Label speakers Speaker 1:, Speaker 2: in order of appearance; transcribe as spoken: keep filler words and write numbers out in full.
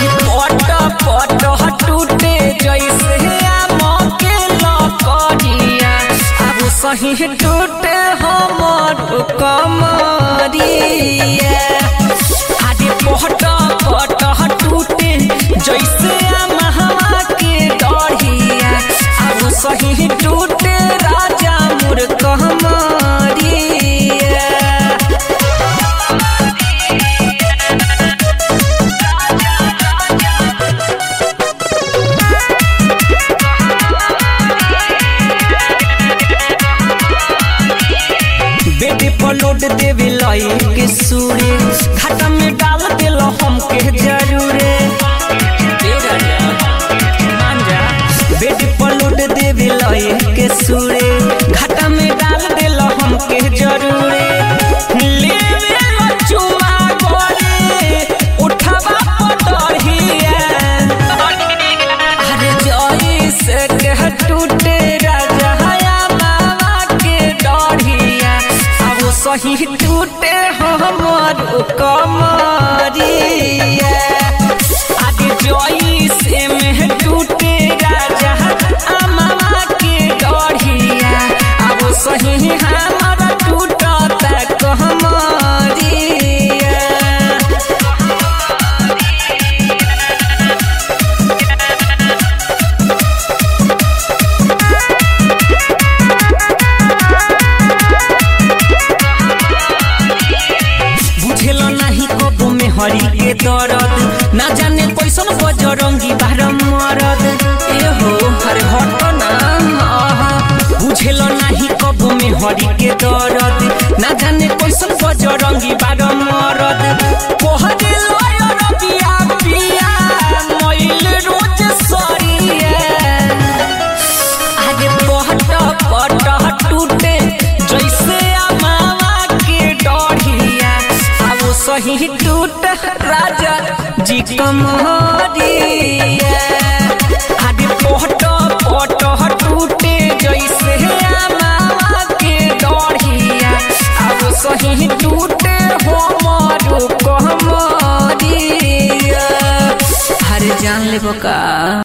Speaker 1: आज पट पट टूटे जैसे आम के लकड़िया अब सही टूटे हमर कमरिया आज पट पट टूटे जैसे आम के डढ़िया अब सही टूटे राजा मोर कमरिया। बेटे पलोट देवे लाई के सूरे घाटा में डाल दिल हमके जरूरे बेटे पलोट देवे लाई के सूरे घाटा में डाल दिल हमके जरूरे लेवे चुमा गोरे उठावा पटरिया अरे जई से कह टूटे राजा सही टूटे हमर कमरिया आज जई से में टूटे राजा अम्मा के डढ़िया अब सही हमर टूटता कमरिया। हरी के दर्द ना जाने कैसन बजरंगी बार मरद ए हो हरे हट ना बुझेल नहीं कबो में हरी के दर्द ना जाने कैसन बजरंगी बार मरद पहरे लयर पिया पिया मैल रोज सरिया आगे पहट पट टूटे जैसे अमावा के डढ़िया अब सही टूट राजा जी कमरिया आज पट पट टूटे जैसे आमा के डढ़िया अब सही टूटे हमर कमरिया। हरे जान लेबो का।